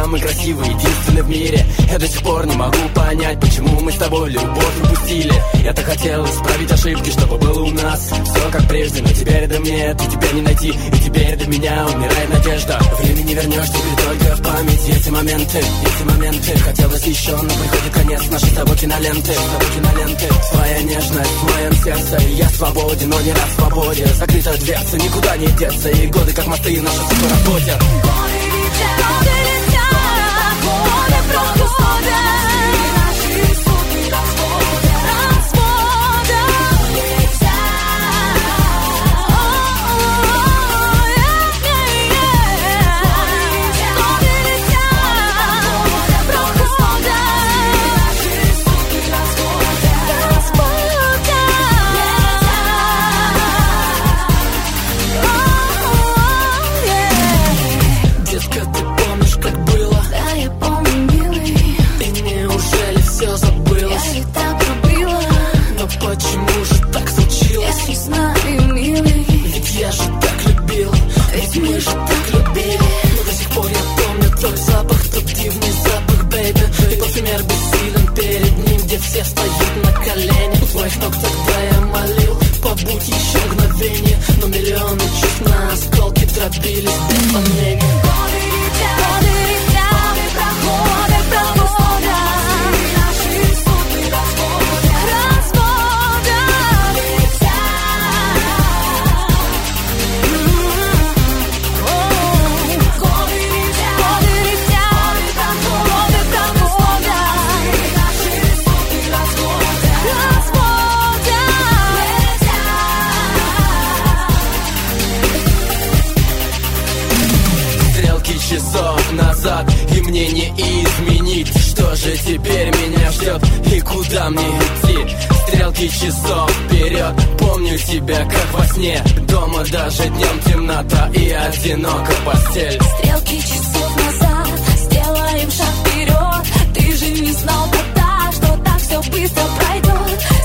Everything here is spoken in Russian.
самый красивый, единственный в мире. Я до сих пор не могу понять, почему мы с тобой любовь упустили. Я-то хотел исправить ошибки, чтобы было у нас все как прежде, но теперь до мне ты теперь не найти, и теперь до меня умирает надежда. Время не вернешь, теперь только в памяти эти моменты. Хотелось еще, но приходит конец нашей с тобой киноленты. Твоя нежность в моем сердце, и я свободен, но не раз в свободе. Закрыта дверца, никуда не деться, и годы как мосты наши с работят. Годы летят, годы проходят, наши судьбы разводят, летят. Годы летят, годы проходят, наши судьбы разводят, Детка, ты помнишь, как было? Да, я помню, милый. И неужели все забылось? Я ведь так любила, Но почему же так случилось? я не знаю, милый. Ведь я же так любил, ведь мы же так любили. Но до сих пор я помню твой запах, тот дивный запах, бэйби. И парфюмер бессилен перед ним, где все встают на колени. У твоих ног тогда я молил, побудь еще мгновение. Но миллионы чувств на осколки дробились без сомнений. Годы летят, годы проходят, наши судьбы разводят, летят. Годы летят, годы проходят, наши судьбы разводят, летят. Стрелки часов назад, и мне не изменить. Что же теперь меня ждет и куда мне идти? Стрелки часов вперед, помню тебя как во сне. Дома даже днем темнота и одинока постель. Стрелки часов назад, сделаем шаг вперед. Ты же не знал тогда, что так все быстро пройдет.